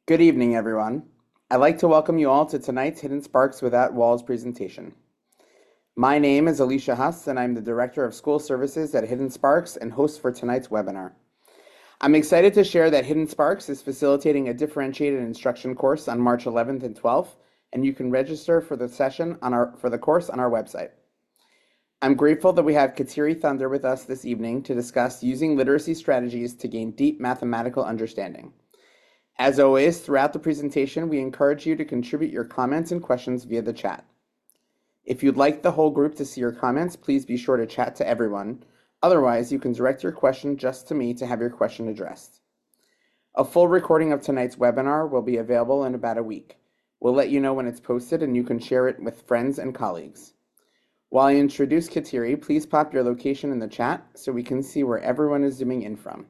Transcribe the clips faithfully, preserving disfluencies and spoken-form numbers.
Good evening, everyone. I'd like to welcome you all to tonight's Hidden Sparks Without Walls presentation. My name is Alicia Huss, and I'm the Director of School Services at Hidden Sparks and host for tonight's webinar. I'm excited to share that Hidden Sparks is facilitating a differentiated instruction course on March eleventh and twelfth, and you can register for the session on our for the course on our website. I'm grateful that we have Kateri Thunder with us this evening to discuss using literacy strategies to gain deep mathematical understanding. As always, throughout the presentation, we encourage you to contribute your comments and questions via the chat. If you'd like the whole group to see your comments, please be sure to chat to everyone. Otherwise, you can direct your question just to me to have your question addressed. A full recording of tonight's webinar will be available in about a week. We'll let you know when it's posted and you can share it with friends and colleagues. While I introduce Kateri, please pop your location in the chat so we can see where everyone is zooming in from.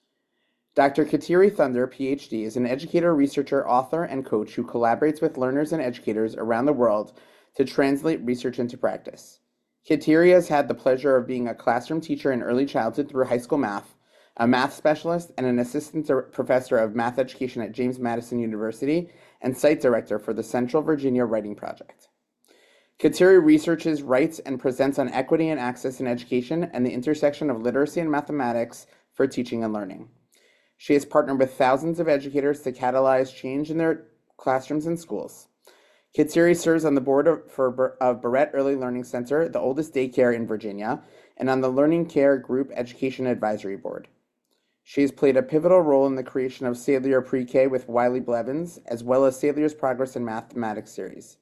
Doctor Kateri Thunder, P H D, is an educator, researcher, author, and coach who collaborates with learners and educators around the world to translate research into practice. Kateri has had the pleasure of being a classroom teacher in early childhood through high school math, a math specialist, and an assistant professor of math education at James Madison University, and site director for the Central Virginia Writing Project. Kateri researches, writes, and presents on equity and access in education and the intersection of literacy and mathematics for teaching and learning. She has partnered with thousands of educators to catalyze change in their classrooms and schools. Kateri serves on the board of, for, of Barrett Early Learning Center, the oldest daycare in Virginia, and on the Learning Care Group Education Advisory Board. She has played a pivotal role in the creation of Saylor Pre-K with Wiley Blevins, as well as Saylor's Progress in Mathematics series.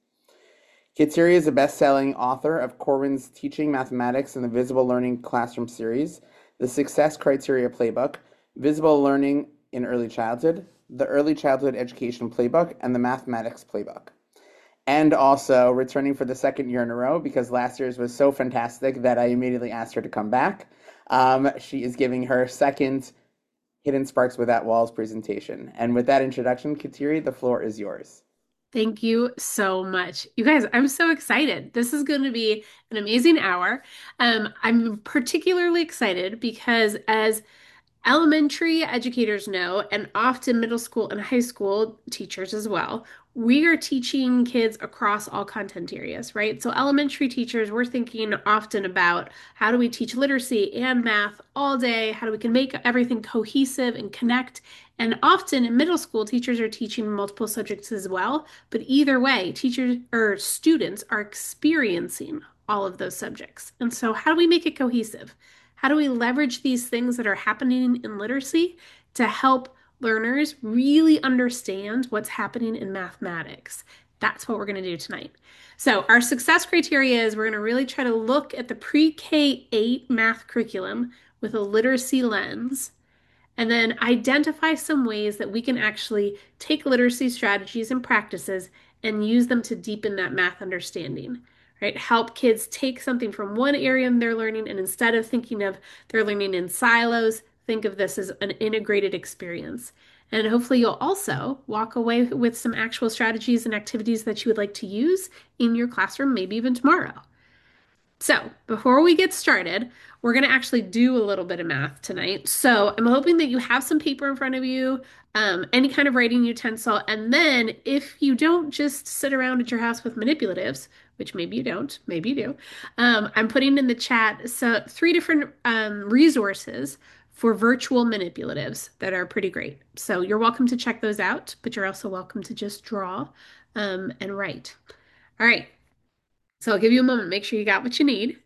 Kateri is a best-selling author of Corwin's Teaching Mathematics in the Visible Learning Classroom series, the Success Criteria Playbook, Visible Learning in Early Childhood, the Early Childhood Education Playbook, and the Mathematics Playbook. And also returning for the second year in a row, because last year's was so fantastic that I immediately asked her to come back. Um, she is giving her second Hidden Sparks Without Walls presentation. And with that introduction, Kateri, the floor is yours. Thank you so much. You guys, I'm so excited. This is going to be an amazing hour. Um, I'm particularly excited because as elementary educators know, and often middle school and high school teachers as well, we are teaching kids across all content areas, right? So, elementary teachers, we're thinking often about how do we teach literacy and math all day? How do we can make everything cohesive and connect? And often in middle school, teachers are teaching multiple subjects as well. But either way, teachers or students are experiencing all of those subjects. And so, how do we make it cohesive? How do we leverage these things that are happening in literacy to help learners really understand what's happening in mathematics? That's what we're going to do tonight. So, our success criteria is we're going to really try to look at the pre K eight math curriculum with a literacy lens and then identify some ways that we can actually take literacy strategies and practices and use them to deepen that math understanding, right? Help kids take something from one area in their learning and instead of thinking of their learning in silos, think of this as an integrated experience. And hopefully, you'll also walk away with some actual strategies and activities that you would like to use in your classroom, maybe even tomorrow. So, before we get started, we're going to actually do a little bit of math tonight. So, I'm hoping that you have some paper in front of you, um, any kind of writing utensil, and then if you don't just sit around at your house with manipulatives, which maybe you don't, maybe you do, um, I'm putting in the chat so three different um, resources for virtual manipulatives that are pretty great. So, you're welcome to check those out, but you're also welcome to just draw um, and write. All right. So, I'll give you a moment. Make sure you got what you need.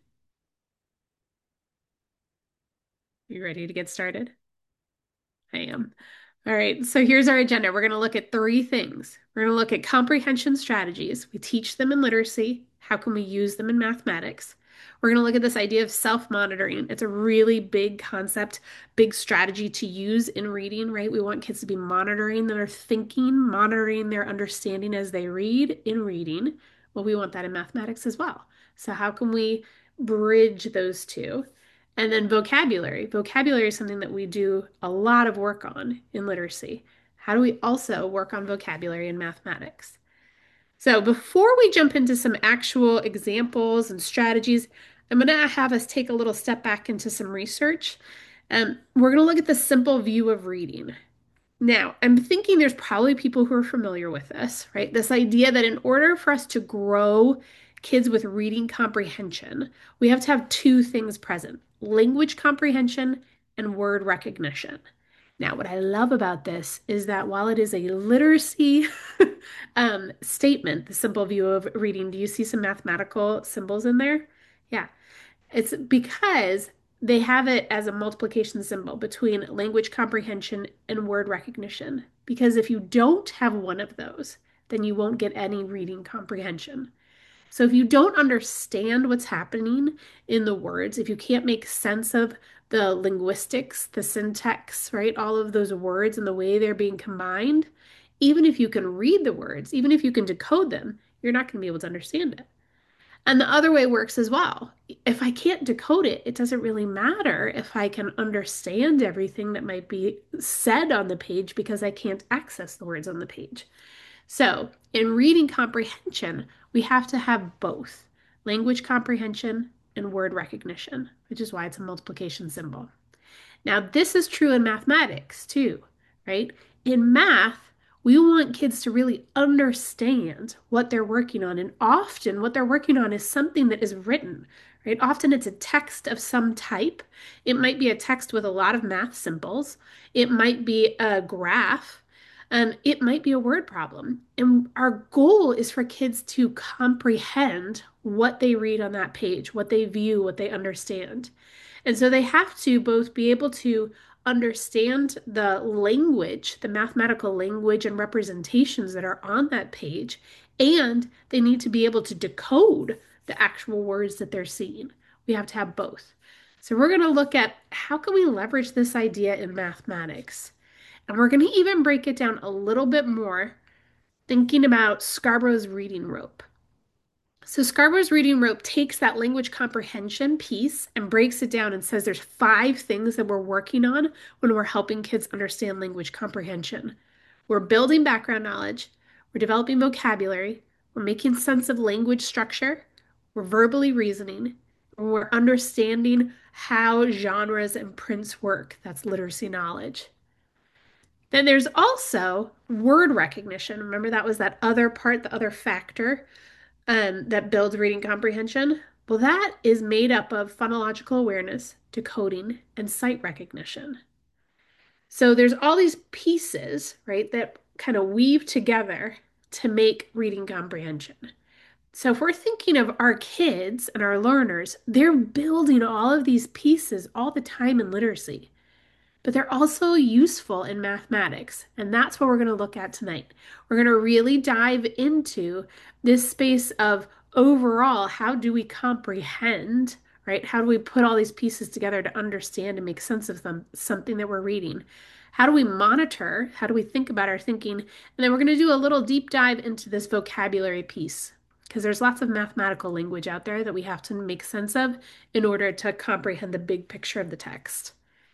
You ready to get started? I am. All right, so here's our agenda. We're going to look at three things. We're going to look at comprehension strategies. We teach them in literacy. How can we use them in mathematics? We're going to look at this idea of self-monitoring. It's a really big concept, big strategy to use in reading, right? We want kids to be monitoring their thinking, monitoring their understanding as they read in reading. Well, we want that in mathematics as well. So how can we bridge those two? And then vocabulary. Vocabulary is something that we do a lot of work on in literacy. How do we also work on vocabulary in mathematics? So before we jump into some actual examples and strategies, I'm going to have us take a little step back into some research. Um, we're going to look at the simple view of reading. Now, I'm thinking there's probably people who are familiar with this, right? This idea that in order for us to grow kids with reading comprehension, we have to have two things present, language comprehension and word recognition. Now, what I love about this is that while it is a literacy um, statement, the simple view of reading, do you see some mathematical symbols in there? Yeah. It's because they have it as a multiplication symbol between language comprehension and word recognition. Because if you don't have one of those, then you won't get any reading comprehension. So if you don't understand what's happening in the words, if you can't make sense of the linguistics, the syntax, right, all of those words and the way they're being combined, even if you can read the words, even if you can decode them, you're not going to be able to understand it. And the other way works as well. If I can't decode it, it doesn't really matter if I can understand everything that might be said on the page because I can't access the words on the page. So, in reading comprehension, we have to have both language comprehension and word recognition, which is why it's a multiplication symbol. Now, this is true in mathematics too, right? In math, we want kids to really understand what they're working on. And often, what they're working on is something that is written, right? Often, it's a text of some type. It might be a text with a lot of math symbols, it might be a graph. Um, it might be a word problem. And our goal is for kids to comprehend what they read on that page, what they view, what they understand. And so they have to both be able to understand the language, the mathematical language and representations that are on that page, and they need to be able to decode the actual words that they're seeing. We have to have both. So we're going to look at how can we leverage this idea in mathematics. And we're going to even break it down a little bit more, thinking about Scarborough's reading rope. So Scarborough's reading rope takes that language comprehension piece and breaks it down and says there's five things that we're working on when we're helping kids understand language comprehension. We're building background knowledge, we're developing vocabulary, we're making sense of language structure, we're verbally reasoning, and we're understanding how genres and prints work. That's literacy knowledge. Then there's also word recognition. Remember, that was that other part, the other factor um, that builds reading comprehension? Well, that is made up of phonological awareness, decoding, and sight recognition. So there's all these pieces, right, that kind of weave together to make reading comprehension. So if we're thinking of our kids and our learners, they're building all of these pieces all the time in literacy, but they're also useful in mathematics. And that's what we're going to look at tonight. We're going to really dive into this space of overall, how do we comprehend, right? How do we put all these pieces together to understand and make sense of them, something that we're reading? How do we monitor? How do we think about our thinking? And then we're going to do a little deep dive into this vocabulary piece because there's lots of mathematical language out there that we have to make sense of in order to comprehend the big picture of the text.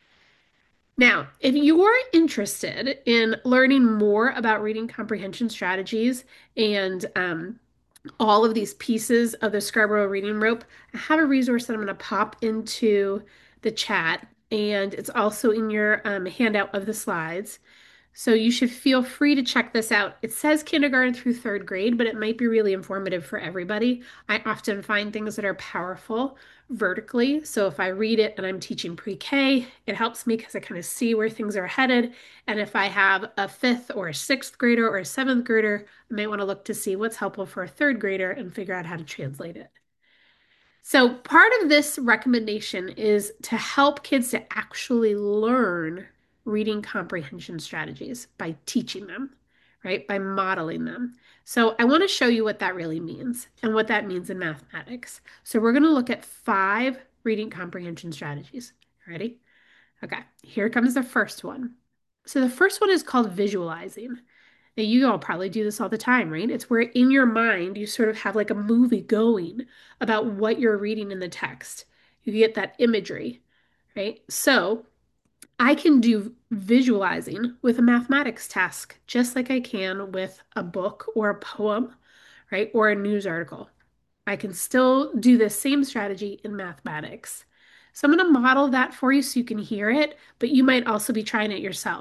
Now, if you're interested in learning more about reading comprehension strategies and um, all of these pieces of the Scarborough reading rope, I have a resource that I'm going to pop into the chat, and it's also in your um, handout of the slides. So you should feel free to check this out. It says kindergarten through third grade, but it might be really informative for everybody. I often find things that are powerful vertically. So if I read it and I'm teaching pre-K, it helps me because I kind of see where things are headed. And if I have a fifth or a sixth grader or a seventh grader, I might want to look to see what's helpful for a third grader and figure out how to translate it. So part of this recommendation is to help kids to actually learn reading comprehension strategies by teaching them, right? By modeling them. So I want to show you what that really means and what that means in mathematics. So we're going to look at five reading comprehension strategies. Ready? Okay, here comes the first one. So the first one is called visualizing. Now, you all probably do this all the time, right? It's where in your mind you sort of have like a movie going about what you're reading in the text. You get that imagery, right? So I can do visualizing with a mathematics task, just like I can with a book or a poem, right? Or a news article. I can still do the same strategy in mathematics. So I'm going to model that for you so you can hear it, but you might also be trying it yourself.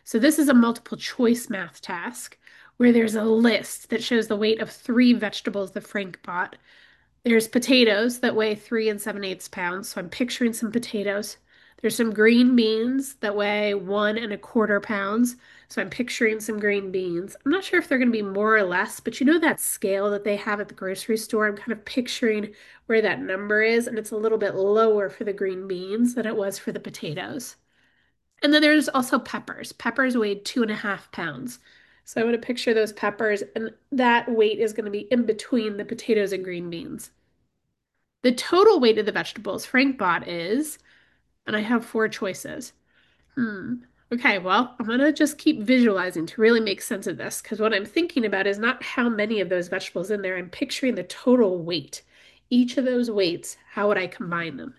So this is a multiple choice math task where there's a list that shows the weight of three vegetables that Frank bought. There's potatoes that weigh three and seven eighths pounds. So I'm picturing some potatoes. There's some green beans that weigh one and a quarter pounds. So I'm picturing some green beans. I'm not sure if they're going to be more or less, but you know that scale that they have at the grocery store? I'm kind of picturing where that number is, and it's a little bit lower for the green beans than it was for the potatoes. And then there's also peppers. Peppers weighed two and a half pounds. So I want to picture those peppers, and that weight is going to be in between the potatoes and green beans. The total weight of the vegetables Frank bought is, and I have four choices. Hmm. Okay, well, I'm gonna just keep visualizing to really make sense of this because what I'm thinking about is not how many of those vegetables in there. I'm picturing the total weight. Each of those weights, how would I combine them?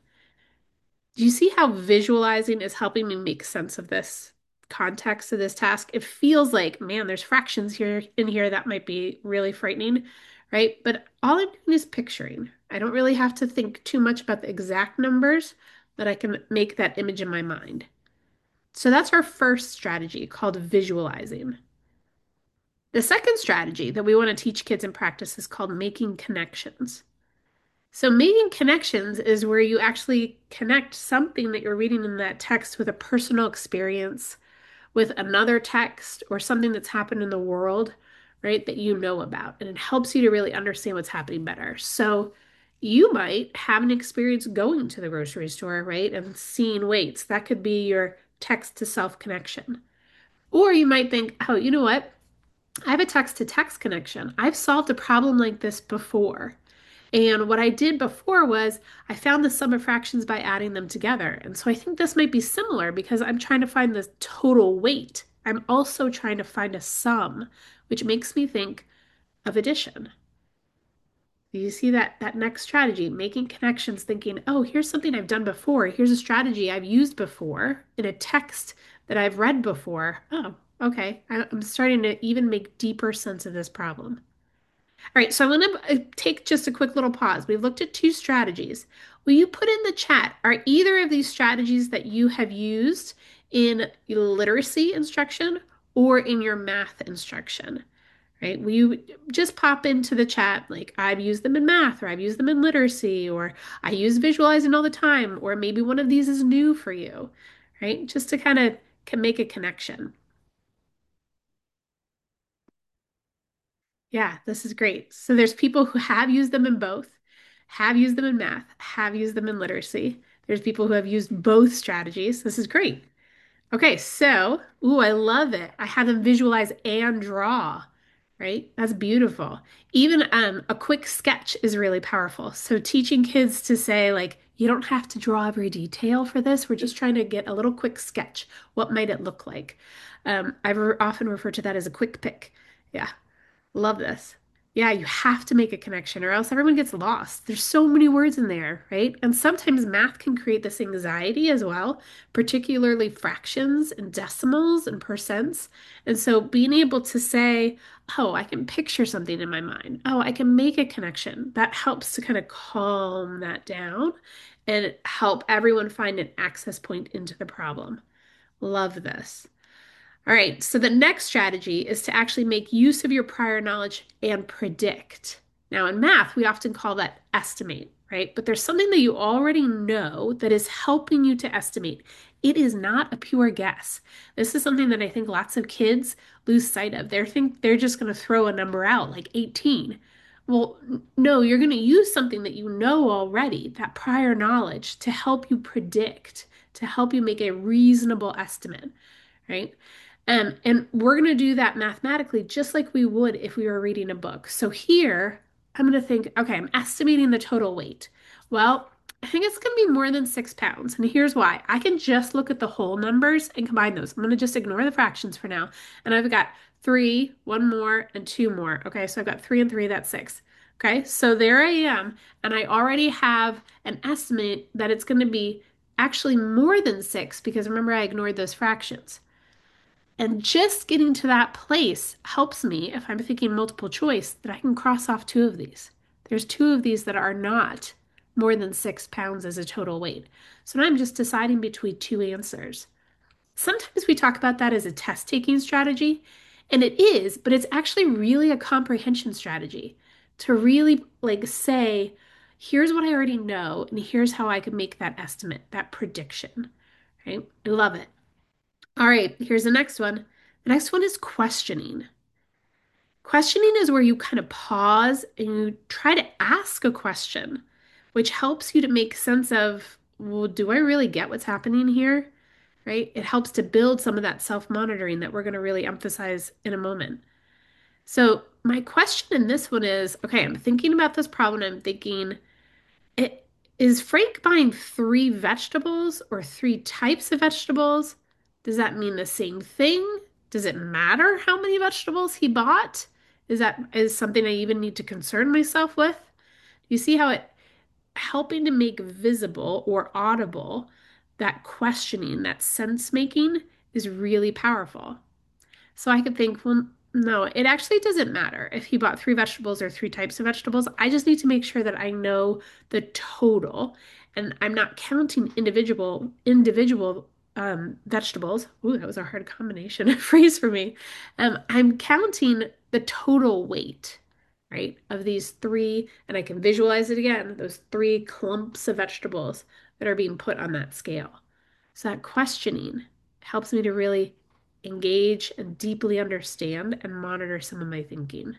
Do you see how visualizing is helping me make sense of this context of this task? It feels like, man, there's fractions here in here that might be really frightening, right? But all I'm doing is picturing. I don't really have to think too much about the exact numbers, but I can make that image in my mind. So that's our first strategy called visualizing. The second strategy that we want to teach kids in practice is called making connections. So making connections is where you actually connect something that you're reading in that text with a personal experience, with another text, or something that's happened in the world, right, that you know about. And it helps you to really understand what's happening better. So you might have an experience going to the grocery store, right, and seeing weights. That could be your text to self connection. Or you might think, oh, you know what? I have a text to text connection. I've solved a problem like this before. And what I did before was I found the sum of fractions by adding them together. And so I think this might be similar because I'm trying to find the total weight. I'm also trying to find a sum, which makes me think of addition. You see that that next strategy, making connections, thinking, oh, here's something I've done before. Here's a strategy I've used before in a text that I've read before. Oh, okay. I- I'm starting to even make deeper sense of this problem. All right, so I'm going to take just a quick little pause. We've looked at two strategies. Will you put in the chat, are either of these strategies that you have used in literacy instruction or in your math instruction? Right? Will you just pop into the chat like I've used them in math or I've used them in literacy or I use visualizing all the time or maybe one of these is new for you, right? Just to kind of can make a connection. Yeah, this is great. So there's people who have used them in both, have used them in math, have used them in literacy. There's people who have used both strategies. This is great. Okay, so, ooh, I love it. I have them visualize and draw, right? That's beautiful. Even um, a quick sketch is really powerful. So teaching kids to say, like, you don't have to draw every detail for this. We're just trying to get a little quick sketch. What might it look like? Um, I re often refer to that as a quick pick. Yeah. Love this. Yeah, you have to make a connection or else everyone gets lost. There's so many words in there, right? And sometimes math can create this anxiety as well, particularly fractions and decimals and percents. And so being able to say, oh, I can picture something in my mind. Oh, I can make a connection. That helps to kind of calm that down and help everyone find an access point into the problem. Love this. All right, so the next strategy is to actually make use of your prior knowledge and predict. Now, in math, we often call that estimate, right? But there's something that you already know that is helping you to estimate. It is not a pure guess. This is something that I think lots of kids lose sight of. They think they're just going to throw a number out like eighteen. Well, no, you're going to use something that you know already, that prior knowledge, to help you predict, to help you make a reasonable estimate, right? Um, and we're going to do that mathematically just like we would if we were reading a book. So here, I'm going to think, okay, I'm estimating the total weight. Well, I think it's going to be more than six pounds. And here's why. I can just look at the whole numbers and combine those. I'm going to just ignore the fractions for now. And I've got three, one more, and two more. Okay, so I've got three and three, that's six. Okay, so there I am. And I already have an estimate that it's going to be actually more than six because remember, I ignored those fractions. And just getting to that place helps me, if I'm thinking multiple choice, that I can cross off two of these. There's two of these that are not more than six pounds as a total weight. So now I'm just deciding between two answers. Sometimes we talk about that as a test taking strategy, and it is, but it's actually really a comprehension strategy to really like say, here's what I already know, and here's how I could make that estimate, that prediction, right? I love it. All right, here's the next one. The next one is questioning. Questioning is where you kind of pause and you try to ask a question, which helps you to make sense of, well, do I really get what's happening here? Right? It helps to build some of that self-monitoring that we're going to really emphasize in a moment. So, my question in this one is, okay, I'm thinking about this problem. I'm thinking, it, is Frank buying three vegetables or three types of vegetables? Does that mean the same thing? Does it matter how many vegetables he bought? Is that is something I even need to concern myself with? You see how it helping to make visible or audible that questioning, that sense making is really powerful. So I could think, well, no, it actually doesn't matter if he bought three vegetables or three types of vegetables. I just need to make sure that I know the total and I'm not counting individual individual um, vegetables. Ooh, that was a hard combination of phrase for me. Um, I'm counting the total weight, right, of these three, and I can visualize it again, those three clumps of vegetables that are being put on that scale. So that questioning helps me to really engage and deeply understand and monitor some of my thinking.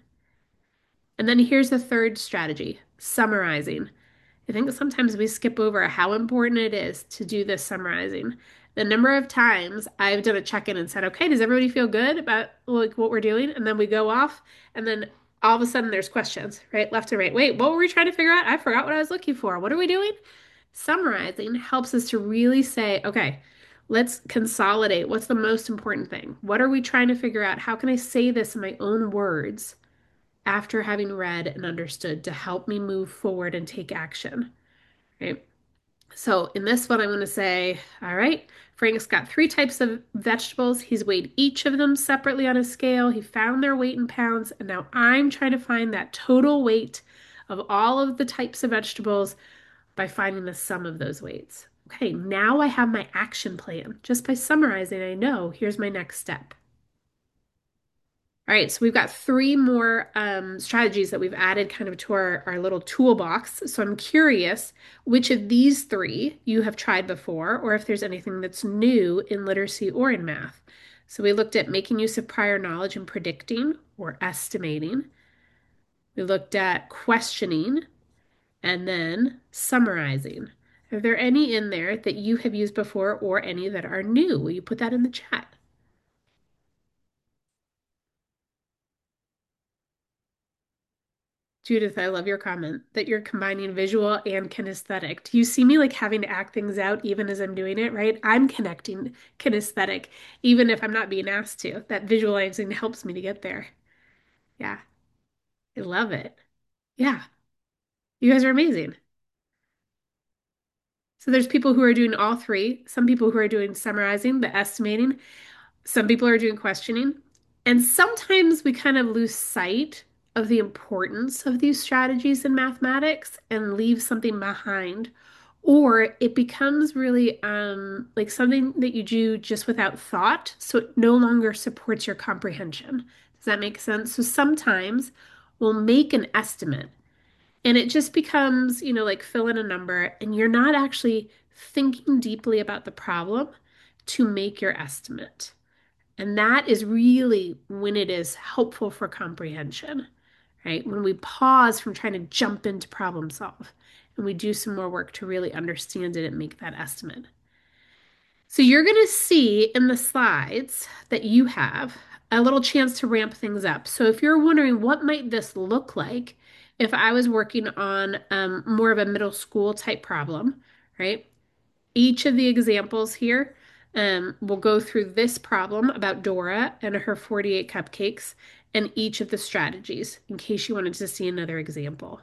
And then here's the third strategy, summarizing. I think sometimes we skip over how important it is to do this summarizing. The number of times I've done a check-in and said, okay, does everybody feel good about like what we're doing? And then we go off and then all of a sudden there's questions, right? Left and right. Wait, what were we trying to figure out? I forgot what I was looking for. What are we doing? Summarizing helps us to really say, okay, let's consolidate. What's the most important thing? What are we trying to figure out? How can I say this in my own words after having read and understood to help me move forward and take action? Right. So in this one, I'm going to say, all right, Frank's got three types of vegetables. He's weighed each of them separately on a scale. He found their weight in pounds. And now I'm trying to find that total weight of all of the types of vegetables by finding the sum of those weights. Okay, now I have my action plan. Just by summarizing, I know here's my next step. All right, so we've got three more um, strategies that we've added kind of to our, our little toolbox. So I'm curious which of these three you have tried before, or if there's anything that's new in literacy or in math. So we looked at making use of prior knowledge and predicting or estimating. We looked at questioning and then summarizing. Are there any in there that you have used before or any that are new? Will you put that in the chat? Judith, I love your comment that you're combining visual and kinesthetic. Do you see me like having to act things out even as I'm doing it, right? I'm connecting kinesthetic, even if I'm not being asked to. That visualizing helps me to get there. Yeah, I love it. Yeah, you guys are amazing. So there's people who are doing all three, some people who are doing summarizing, the estimating, some people are doing questioning. And sometimes we kind of lose sight of the importance of these strategies in mathematics and leave something behind. Or it becomes really um, like something that you do just without thought. So it no longer supports your comprehension. Does that make sense? So sometimes we'll make an estimate and it just becomes, you know, like fill in a number and you're not actually thinking deeply about the problem to make your estimate. And that is really when it is helpful for comprehension, right? When we pause from trying to jump into problem solve and we do some more work to really understand it and make that estimate. So you're going to see in the slides that you have a little chance to ramp things up. So if you're wondering what might this look like if I was working on um, more of a middle school type problem, right? Each of the examples here um, will go through this problem about Dora and her forty-eight cupcakes and each of the strategies in case you wanted to see another example.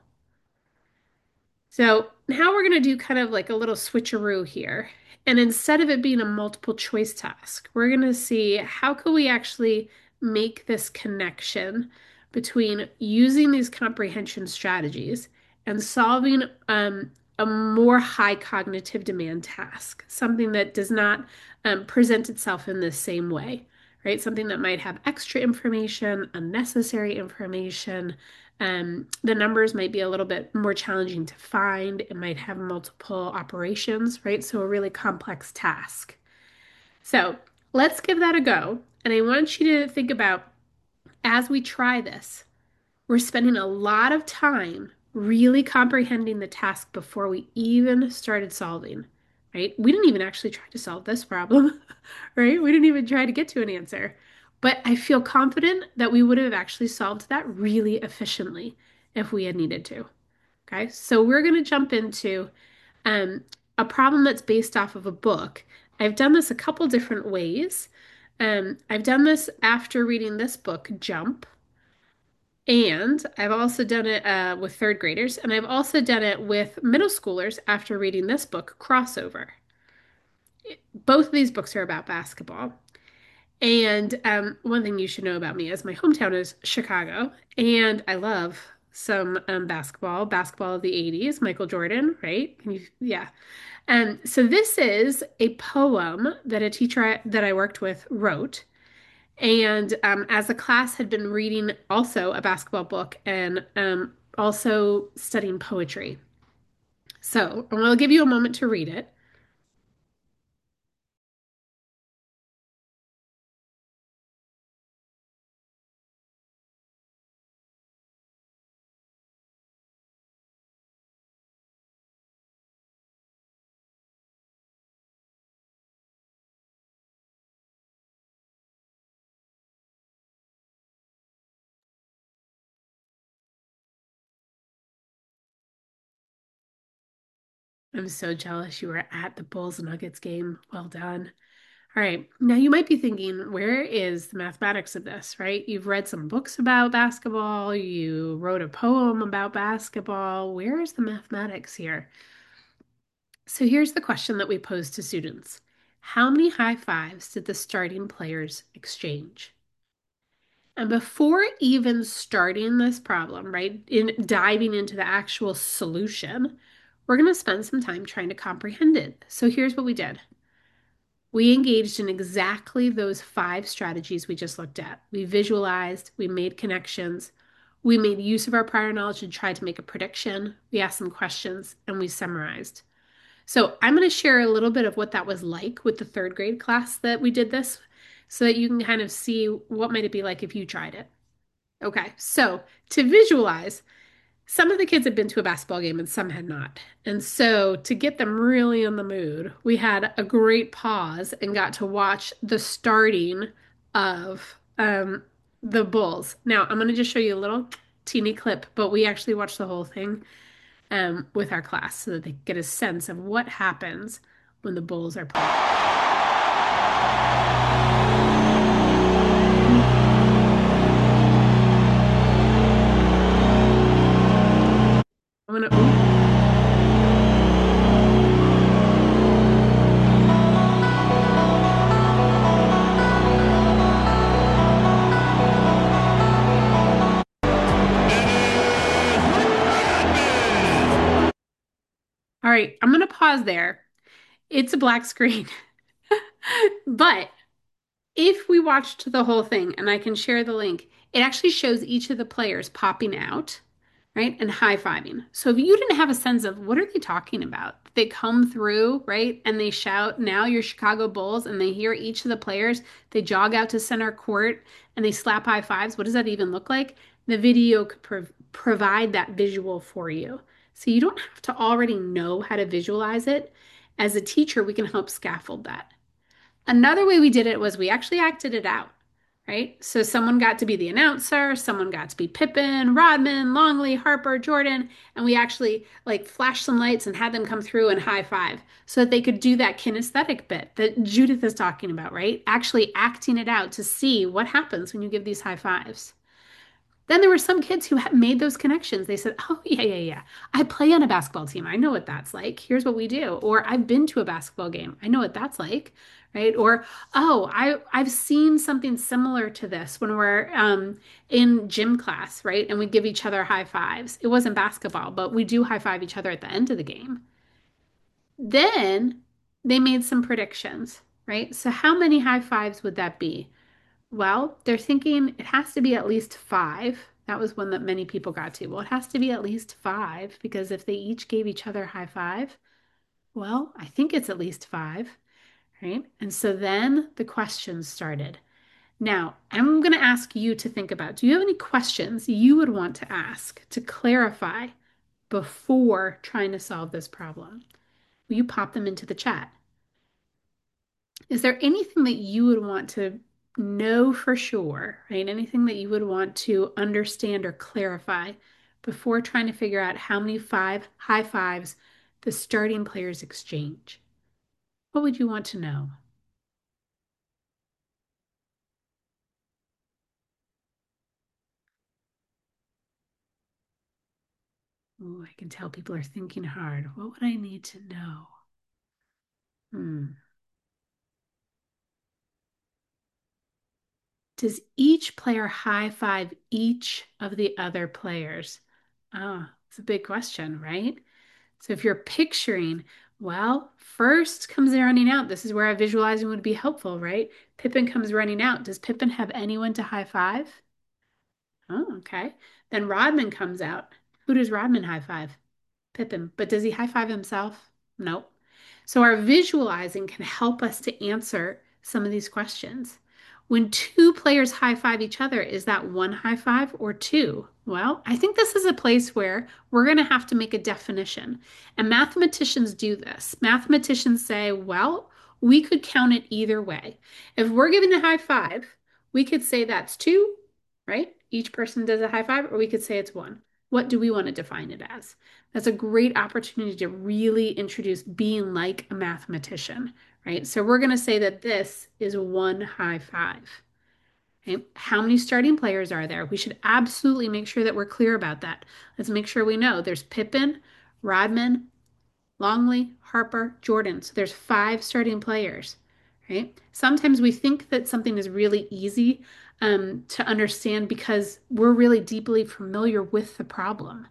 So now we're going to do kind of like a little switcheroo here. And instead of it being a multiple choice task, we're going to see how can we actually make this connection between using these comprehension strategies and solving um, a more high cognitive demand task, something that does not um, present itself in the same way, right? Something that might have extra information, unnecessary information. Um, the numbers might be a little bit more challenging to find. It might have multiple operations, right? So a really complex task. So let's give that a go. And I want you to think about as we try this, we're spending a lot of time really comprehending the task before we even started solving, right? We didn't even actually try to solve this problem, right? We didn't even try to get to an answer. But I feel confident that we would have actually solved that really efficiently if we had needed to. Okay, so we're going to jump into um, a problem that's based off of a book. I've done this a couple different ways. Um, I've done this after reading this book, Jump. And I've also done it uh, with third graders, and I've also done it with middle schoolers after reading this book, Crossover. Both of these books are about basketball. And um, one thing you should know about me is my hometown is Chicago, and I love some um, basketball, basketball of the eighties, Michael Jordan, right? Can you, yeah. And so this is a poem that a teacher that I worked with wrote. And um, as the class had been reading also a basketball book and um, also studying poetry. So I'm going to give you a moment to read it. I'm so jealous you were at the Bulls Nuggets game. Well done. All right. Now you might be thinking, where is the mathematics of this, right? You've read some books about basketball, you wrote a poem about basketball. Where is the mathematics here? So here's the question that we pose to students. How many high fives did the starting players exchange? And before even starting this problem, right, in diving into the actual solution, we're going to spend some time trying to comprehend it. So here's what we did. We engaged in exactly those five strategies we just looked at. We visualized, we made connections, we made use of our prior knowledge and tried to make a prediction. We asked some questions and we summarized. So I'm going to share a little bit of what that was like with the third grade class that we did this so that you can kind of see what might it be like if you tried it. Okay, so to visualize, some of the kids had been to a basketball game and some had not. And so to get them really in the mood, we had a great pause and got to watch the starting of um, the Bulls. Now, I'm going to just show you a little teeny clip, but we actually watched the whole thing um, with our class so that they get a sense of what happens when the Bulls are playing. I'm gonna, ooh. All right, I'm gonna pause there. It's a black screen. But if we watched the whole thing, and I can share the link, it actually shows each of the players popping out, right, and high-fiving. So if you didn't have a sense of what are they talking about, they come through, right, and they shout, now you're Chicago Bulls, and they hear each of the players, they jog out to center court, and they slap high fives. What does that even look like? The video could prov provide that visual for you. So you don't have to already know how to visualize it. As a teacher, we can help scaffold that. Another way we did it was we actually acted it out, right? So someone got to be the announcer, someone got to be Pippen, Rodman, Longley, Harper, Jordan, and we actually like flashed some lights and had them come through and high five so that they could do that kinesthetic bit that Judith is talking about, right? Actually acting it out to see what happens when you give these high fives. Then there were some kids who had made those connections. They said, "Oh, yeah, yeah, yeah. I play on a basketball team. I know what that's like. Here's what we do." Or I've been to a basketball game. I know what that's like, right? Or, "Oh, I I've seen something similar to this when we're um, in gym class, right? And we give each other high fives. It wasn't basketball, but we do high five each other at the end of the game." Then they made some predictions, right? So how many high fives would that be? Well, they're thinking it has to be at least five. That was one that many people got to. Well, it has to be at least five because if they each gave each other a high five, well, I think it's at least five, right? And so then the questions started. Now, I'm going to ask you to think about, do you have any questions you would want to ask to clarify before trying to solve this problem? Will you pop them into the chat? Is there anything that you would want to know for sure, right? Anything that you would want to understand or clarify before trying to figure out how many five high fives the starting players exchange? What would you want to know? Oh, I can tell people are thinking hard. What would I need to know? Hmm. Does each player high five each of the other players? Ah, it's a big question, right? So if you're picturing, well, first comes the running out. This is where visualizing would be helpful, right? Pippin comes running out. Does Pippin have anyone to high five? Oh, okay. Then Rodman comes out. Who does Rodman high five? Pippin. But does he high five himself? Nope. So our visualizing can help us to answer some of these questions. When two players high five each other, is that one high five or two? Well, I think this is a place where we're going to have to make a definition. And mathematicians do this. Mathematicians say, well, we could count it either way. If we're giving a high five, we could say that's two, right? Each person does a high five, or we could say it's one. What do we want to define it as? That's a great opportunity to really introduce being like a mathematician, right? So we're going to say that this is one high five. Okay? How many starting players are there? We should absolutely make sure that we're clear about that. Let's make sure we know there's Pippen, Rodman, Longley, Harper, Jordan. So there's five starting players, right? Sometimes we think that something is really easy um, to understand because we're really deeply familiar with the problem.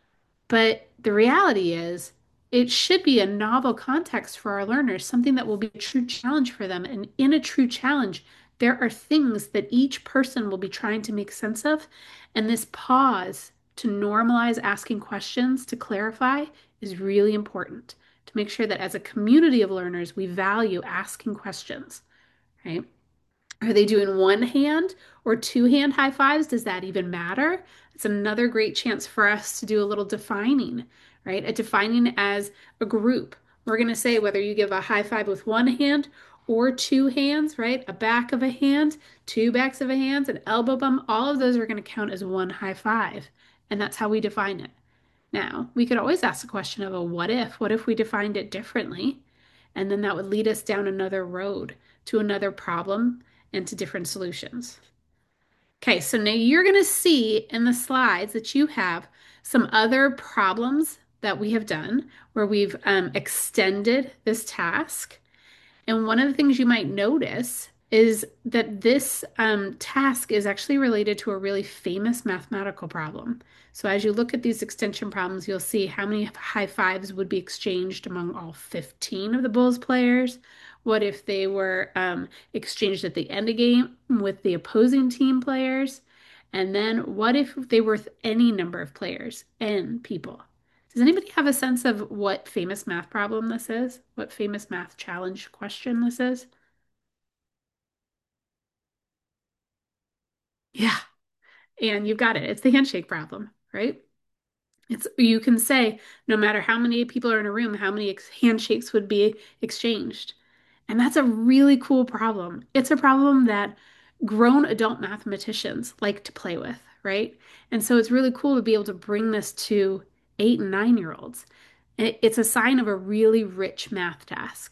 But the reality is, it should be a novel context for our learners, something that will be a true challenge for them. And in a true challenge, there are things that each person will be trying to make sense of. And this pause to normalize asking questions to clarify is really important to make sure that as a community of learners, we value asking questions, right? Are they doing one hand or two hand high fives? Does that even matter? It's another great chance for us to do a little defining, right? A defining as a group. We're going to say whether you give a high five with one hand or two hands, right? A back of a hand, two backs of a hand, an elbow bump, all of those are going to count as one high five. And that's how we define it. Now, we could always ask the question of a what if? What if we defined it differently? And then that would lead us down another road to another problem and to different solutions. Okay, so now you're going to see in the slides that you have some other problems that we have done where we've um, extended this task. And one of the things you might notice is that this um, task is actually related to a really famous mathematical problem. So as you look at these extension problems, you'll see how many high fives would be exchanged among all fifteen of the Bulls players. What if they were um, exchanged at the end of game with the opposing team players? And then what if they were with any number of players and people? Does anybody have a sense of what famous math problem this is? What famous math challenge question this is? Yeah, and you've got it. It's the handshake problem, right? It's you can say no matter how many people are in a room, how many ex handshakes would be exchanged. And that's a really cool problem. It's a problem that grown adult mathematicians like to play with, right? And so it's really cool to be able to bring this to eight and nine year olds. It- It's a sign of a really rich math task.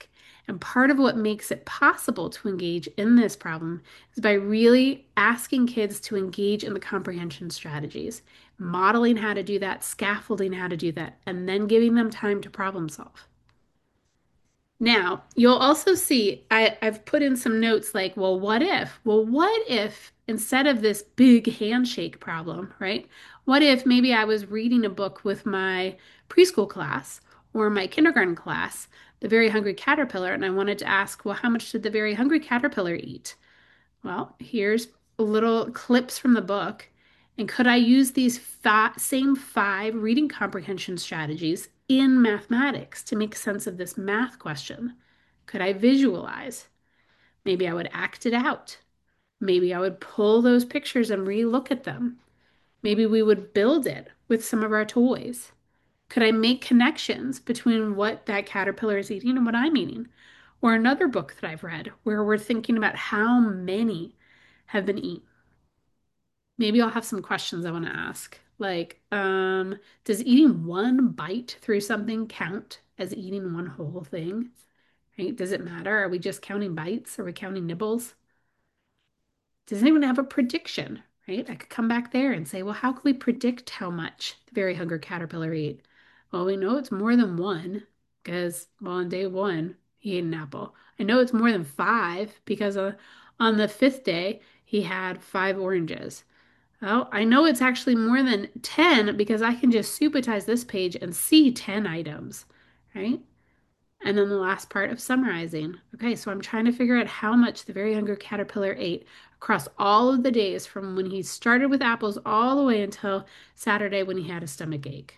And part of what makes it possible to engage in this problem is by really asking kids to engage in the comprehension strategies, modeling how to do that, scaffolding how to do that, and then giving them time to problem solve. Now, you'll also see I, I've put in some notes like, well, what if? Well, what if instead of this big handshake problem, right? What if maybe I was reading a book with my preschool class or my kindergarten class, The Very Hungry Caterpillar, and I wanted to ask, well, how much did the very hungry caterpillar eat? Well, here's little clips from the book. And could I use these fi same five reading comprehension strategies in mathematics to make sense of this math question? Could I visualize? Maybe I would act it out. Maybe I would pull those pictures and re-look at them. Maybe we would build it with some of our toys. Could I make connections between what that caterpillar is eating and what I'm eating? Or another book that I've read where we're thinking about how many have been eaten. Maybe I'll have some questions I want to ask. Like, um, does eating one bite through something count as eating one whole thing? Right? Does it matter? Are we just counting bites? Are we counting nibbles? Does anyone have a prediction? Right? I could come back there and say, well, how can we predict how much the very hungry caterpillar ate? Well, we know it's more than one because, well, on day one, he ate an apple. I know it's more than five because uh, on the fifth day, he had five oranges. Oh, I know it's actually more than ten because I can just supersize this page and see ten items, right? And then the last part of summarizing. Okay, so I'm trying to figure out how much the very hungry caterpillar ate across all of the days from when he started with apples all the way until Saturday when he had a stomach ache.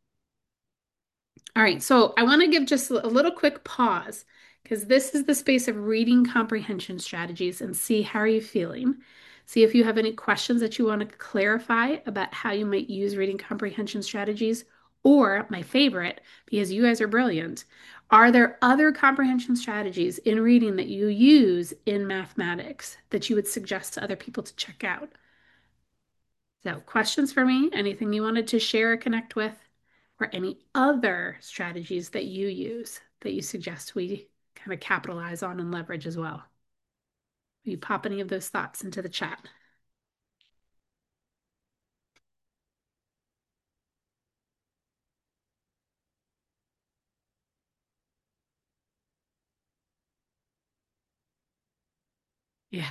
All right, so I want to give just a little quick pause because this is the space of reading comprehension strategies and see how are you feeling. See if you have any questions that you want to clarify about how you might use reading comprehension strategies, or my favorite, because you guys are brilliant, are there other comprehension strategies in reading that you use in mathematics that you would suggest to other people to check out? So, questions for me? Anything you wanted to share or connect with? Or any other strategies that you use that you suggest we kind of capitalize on and leverage as well? Will you pop any of those thoughts into the chat? Yeah.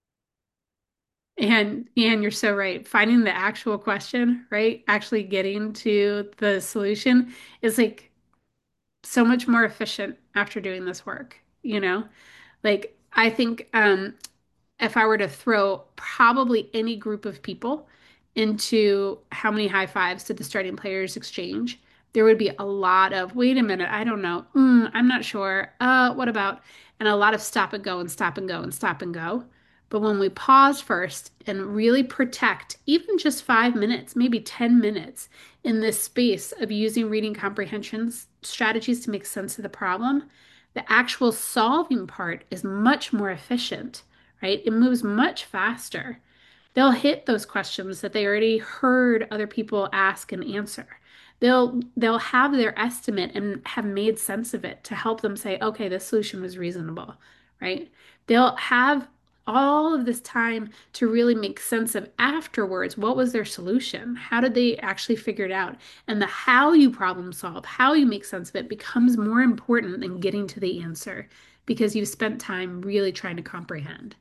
And and you're so right. Finding the actual question, right? Actually getting to the solution is like so much more efficient after doing this work, you know? Like I think um if I were to throw probably any group of people into how many high fives did the starting players exchange, there would be a lot of, wait a minute, I don't know. Mm, I'm not sure. Uh, what about? And a lot of stop and go and stop and go and stop and go. But when we pause first and really protect even just five minutes, maybe ten minutes in this space of using reading comprehension strategies to make sense of the problem, the actual solving part is much more efficient, right? It moves much faster. They'll hit those questions that they already heard other people ask and answer. They'll they'll have their estimate and have made sense of it to help them say, okay, this solution was reasonable, right? They'll have all of this time to really make sense of afterwards what was their solution? How did they actually figure it out? And the how you problem solve, how you make sense of it becomes more important than getting to the answer because you've spent time really trying to comprehend.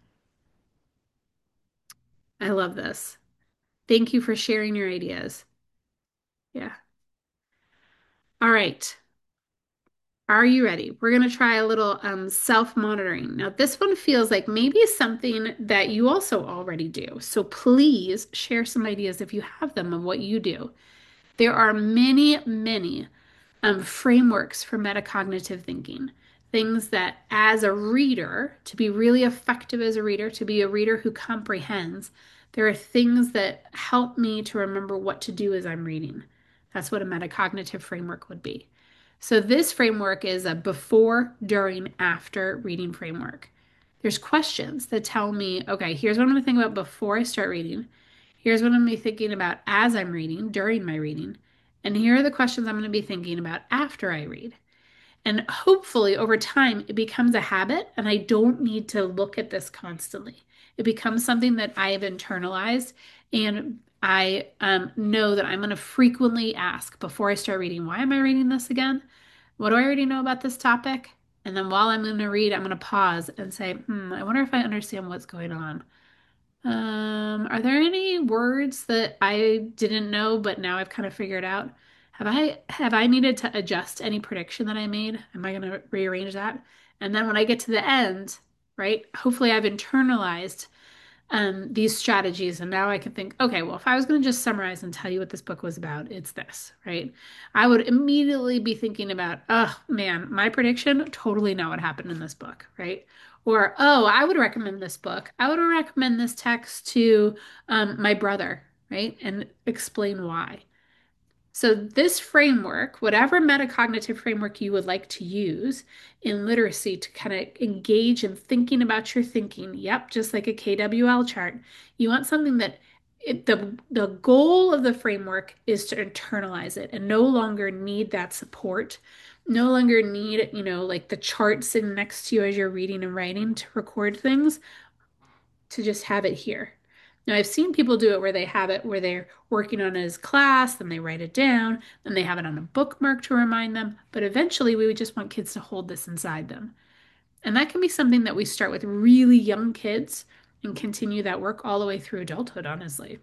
I love this. Thank you for sharing your ideas. Yeah. All right. Are you ready? We're going to try a little um, self-monitoring. Now, this one feels like maybe something that you also already do. So please share some ideas if you have them of what you do. There are many, many um, frameworks for metacognitive thinking. Things that, as a reader, to be really effective as a reader, to be a reader who comprehends, there are things that help me to remember what to do as I'm reading. That's what a metacognitive framework would be. So, this framework is a before, during, after reading framework. There's questions that tell me, okay, here's what I'm going to think about before I start reading. Here's what I'm going to be thinking about as I'm reading, during my reading. And here are the questions I'm going to be thinking about after I read. And hopefully over time, it becomes a habit and I don't need to look at this constantly. It becomes something that I have internalized and I um, know that I'm going to frequently ask before I start reading, why am I reading this again? What do I already know about this topic? And then while I'm going to read, I'm going to pause and say, hmm, I wonder if I understand what's going on. Um, are there any words that I didn't know, but now I've kind of figured out? Have I have I needed to adjust any prediction that I made? Am I going to rearrange that? And then when I get to the end, right? Hopefully I've internalized um, these strategies. And now I can think, okay, well, if I was going to just summarize and tell you what this book was about, it's this, right? I would immediately be thinking about, oh man, my prediction, totally not what happened in this book, right? Or, oh, I would recommend this book. I would recommend this text to um, my brother, right? And explain why. So, this framework, whatever metacognitive framework you would like to use in literacy to kind of engage in thinking about your thinking, yep, just like a K W L chart, you want something that it, the, the goal of the framework is to internalize it and no longer need that support, no longer need, you know, like the chart sitting next to you as you're reading and writing to record things, to just have it here. Now, I've seen people do it where they have it where they're working on it as class, then they write it down, then they have it on a bookmark to remind them. But eventually, we would just want kids to hold this inside them. And that can be something that we start with really young kids and continue that work all the way through adulthood, honestly.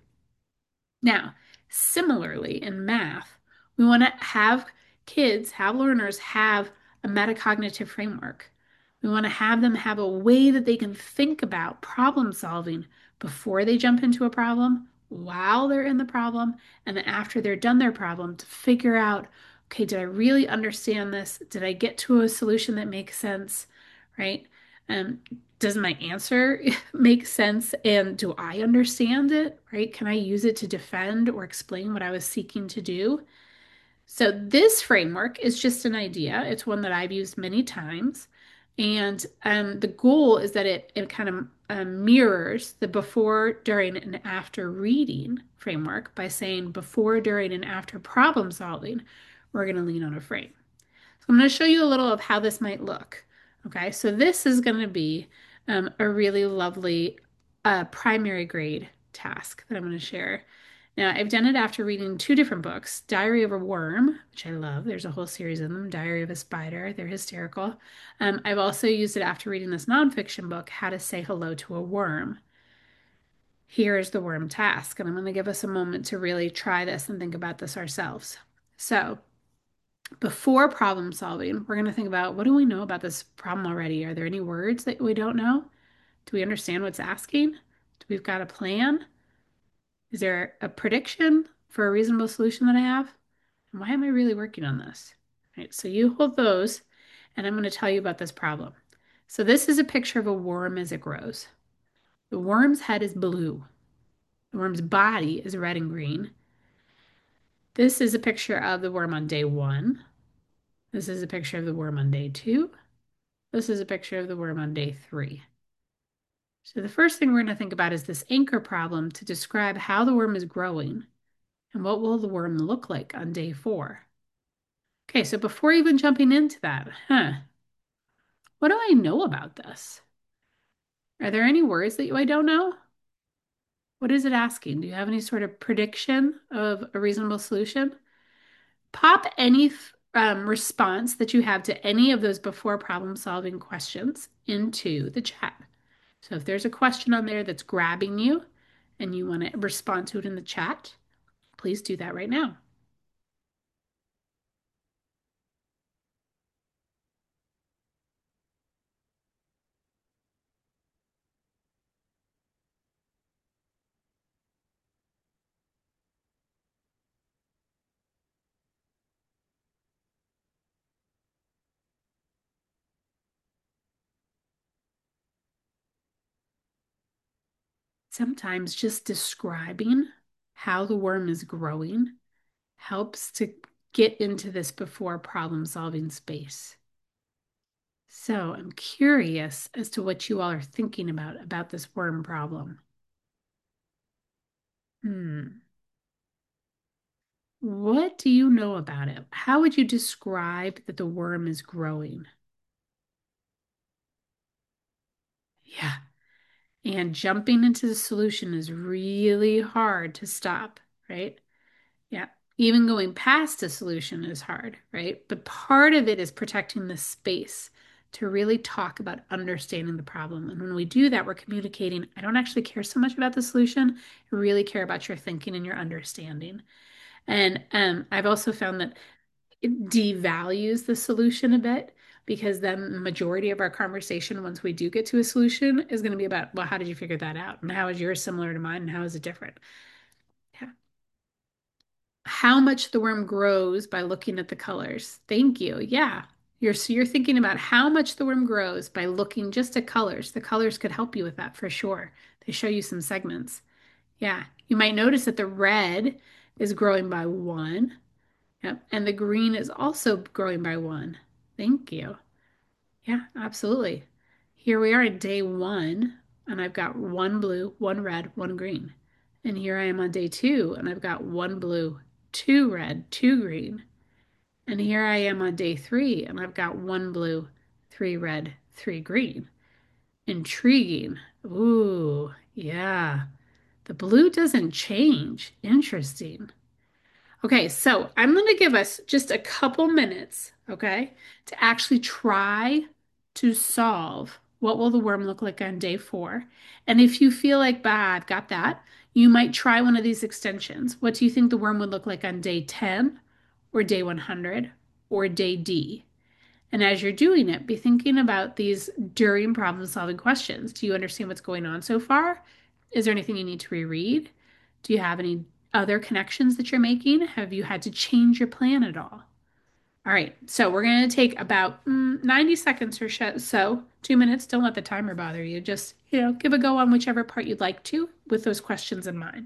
Now, similarly, in math, we want to have kids, have learners have a metacognitive framework. We want to have them have a way that they can think about problem solving before they jump into a problem, while they're in the problem, and then after they're done their problem to figure out, okay, did I really understand this? Did I get to a solution that makes sense? Right? Um, does my answer make sense? And do I understand it? Right? Can I use it to defend or explain what I was seeking to do? So, this framework is just an idea. It's one that I've used many times. And um, the goal is that it, it kind of um, mirrors the before, during, and after reading framework by saying before, during, and after problem solving, we're going to lean on a frame. So I'm going to show you a little of how this might look. Okay, so this is going to be um, a really lovely uh, primary grade task that I'm going to share. Now, I've done it after reading two different books, Diary of a Worm, which I love. There's a whole series of them, Diary of a Spider. They're hysterical. Um, I've also used it after reading this nonfiction book, How to Say Hello to a Worm. Here is the worm task, and I'm going to give us a moment to really try this and think about this ourselves. So, before problem solving, we're going to think about what do we know about this problem already? Are there any words that we don't know? Do we understand what's asking? Do we've got a plan? Is there a prediction for a reasonable solution that I have? And why am I really working on this? All right, so you hold those, and I'm going to tell you about this problem. So this is a picture of a worm as it grows. The worm's head is blue. The worm's body is red and green. This is a picture of the worm on day one. This is a picture of the worm on day two. This is a picture of the worm on day three. So the first thing we're going to think about is this anchor problem to describe how the worm is growing and what will the worm look like on day four. Okay, so before even jumping into that, huh, what do I know about this? Are there any words that I don't know? What is it asking? Do you have any sort of prediction of a reasonable solution? Pop any um, response that you have to any of those before problem solving questions into the chat. So if there's a question on there that's grabbing you and you want to respond to it in the chat, please do that right now. Sometimes just describing how the worm is growing helps to get into this before problem solving space. So I'm curious as to what you all are thinking about about this worm problem. Hmm. What do you know about it? How would you describe that the worm is growing? Yeah. And jumping into the solution is really hard to stop, right? Yeah. Even going past a solution is hard, right? But part of it is protecting the space to really talk about understanding the problem. And when we do that, we're communicating, I don't actually care so much about the solution. I really care about your thinking and your understanding. And um, I've also found that it devalues the solution a bit because then the majority of our conversation, once we do get to a solution, is going to be about, well, how did you figure that out? And how is yours similar to mine? And how is it different? Yeah. How much the worm grows by looking at the colors. Thank you. Yeah. You're so you're thinking about how much the worm grows by looking just at colors. The colors could help you with that for sure. They show you some segments. Yeah. You might notice that the red is growing by one. Yep. And the green is also growing by one. Thank you. Yeah, absolutely. Here we are at day one, and I've got one blue, one red, one green. And here I am on day two, and I've got one blue, two red, two green. And here I am on day three, and I've got one blue, three red, three green. Intriguing. Ooh, yeah. The blue doesn't change. Interesting. Okay, so I'm going to give us just a couple minutes, okay, to actually try to solve what will the worm look like on day four. And if you feel like, bah, I've got that, you might try one of these extensions. What do you think the worm would look like on day ten or day one hundred or day D? And as you're doing it, be thinking about these during problem solving questions. Do you understand what's going on so far? Is there anything you need to reread? Do you have any other connections that you're making? Have you had to change your plan at all? All right, so we're going to take about mm, ninety seconds or so, two minutes. Don't let the timer bother you. Just, you know, give a go on whichever part you'd like to with those questions in mind.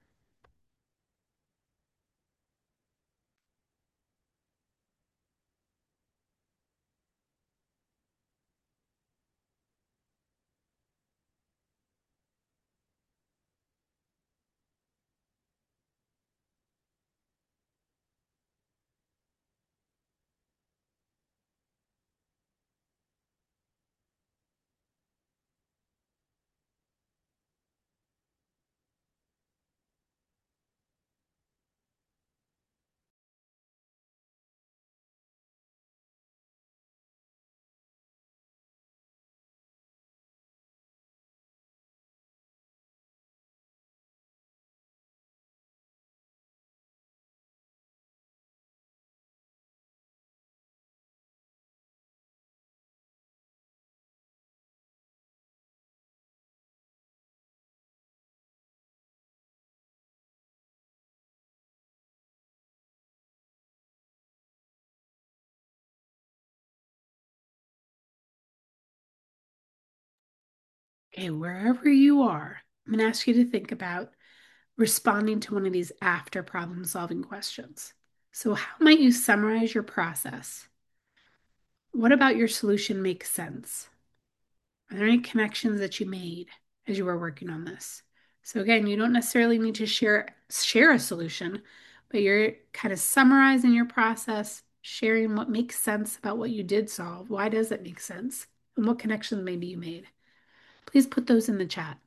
Okay, wherever you are, I'm going to ask you to think about responding to one of these after problem solving questions. So, how might you summarize your process? What about your solution makes sense? Are there any connections that you made as you were working on this? So again, you don't necessarily need to share share a solution, but you're kind of summarizing your process, sharing what makes sense about what you did solve. Why does it make sense? And what connections maybe you made. Please put those in the chat.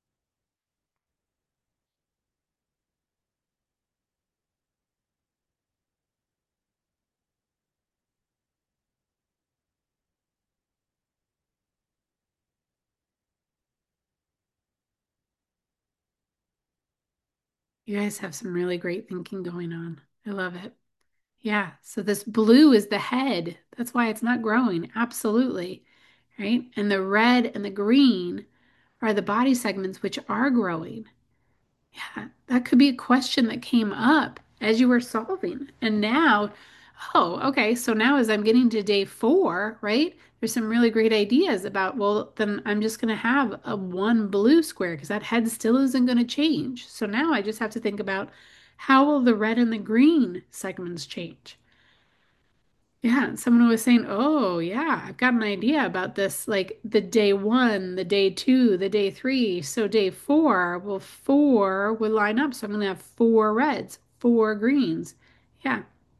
You guys have some really great thinking going on. I love it. Yeah, so this blue is the head. That's why it's not growing. Absolutely. Right? And the red and the green are the body segments which are growing. Yeah, that could be a question that came up as you were solving. And now, oh, okay, so now as I'm getting to day four, right? There's some really great ideas about, well, then I'm just going to have a one blue square because that head still isn't going to change. So now I just have to think about how will the red and the green segments change? Yeah, and someone was saying, "Oh, yeah, I've got an idea about this, like the day one, the day two, the day three. So day four, well, four would line up. So I'm gonna have four reds, four greens. Yeah,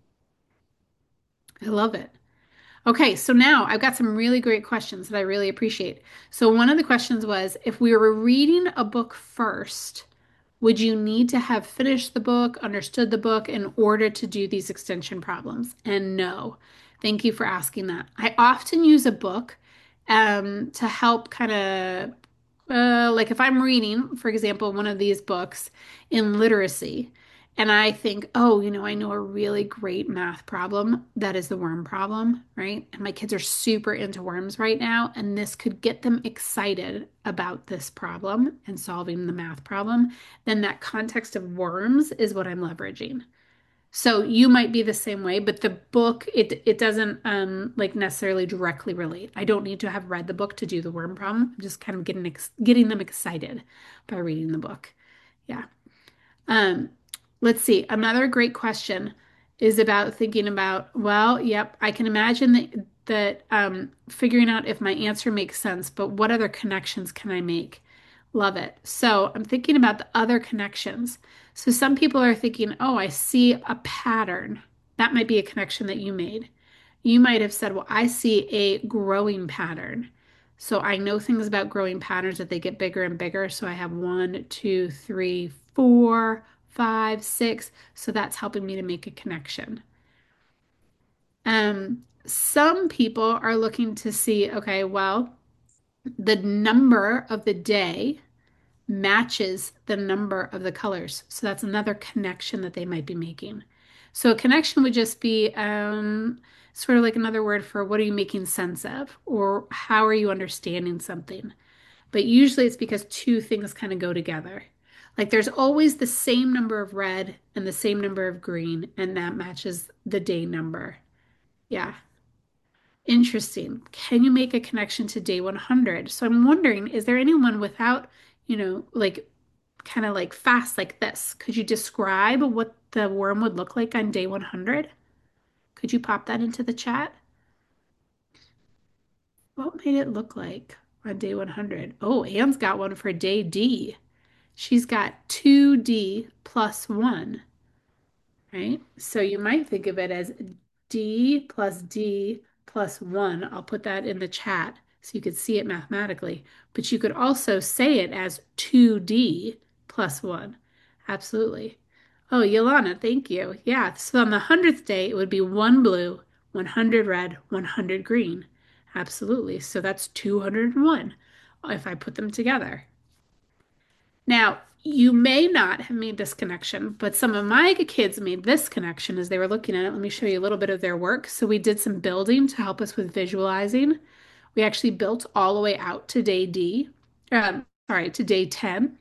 I love it. Okay, so now I've got some really great questions that I really appreciate. So one of the questions was, if we were reading a book first, would you need to have finished the book, understood the book in order to do these extension problems? And no. Thank you for asking that. I often use a book um, to help kind of, uh, like if I'm reading, for example, one of these books in literacy, and I think, oh, you know, I know a really great math problem that is the worm problem, right? And my kids are super into worms right now, and this could get them excited about this problem and solving the math problem. Then that context of worms is what I'm leveraging. So you might be the same way, but the book, it it doesn't um like necessarily directly relate. I don't need to have read the book to do the worm problem. I'm just kind of getting ex getting them excited by reading the book. Yeah. Um, let's see. Another great question is about thinking about, well, yep, I can imagine that that um, figuring out if my answer makes sense, but what other connections can I make? Love it. So I'm thinking about the other connections. So some people are thinking, oh, I see a pattern. That might be a connection that you made. You might have said, well, I see a growing pattern. So I know things about growing patterns that they get bigger and bigger. So I have one, two, three, four, five, six. So that's helping me to make a connection. Um, some people are looking to see, okay, well, the number of the day matches the number of the colors. So that's another connection that they might be making. So a connection would just be um, sort of like another word for what are you making sense of, or how are you understanding something. But usually it's because two things kind of go together. Like there's always the same number of red and the same number of green, and that matches the day number. Yeah. Interesting. Can you make a connection to day one hundred? So I'm wondering, is there anyone without, you know, like kind of like fast like this? Could you describe what the worm would look like on day one hundred? Could you pop that into the chat? What might it look like on day one hundred? Oh, Anne's got one for day D. She's got two D plus one, right? So you might think of it as D plus D plus one. I'll put that in the chat so you could see it mathematically. But you could also say it as two D plus one. Absolutely. Oh, Yolanda, thank you. Yeah, so on the hundredth day, it would be one blue, one hundred red, one hundred green. Absolutely. So that's two hundred one if I put them together. Now, you may not have made this connection, but some of my kids made this connection as they were looking at it. Let me show you a little bit of their work. So we did some building to help us with visualizing. We actually built all the way out to day D, um, sorry, to day ten.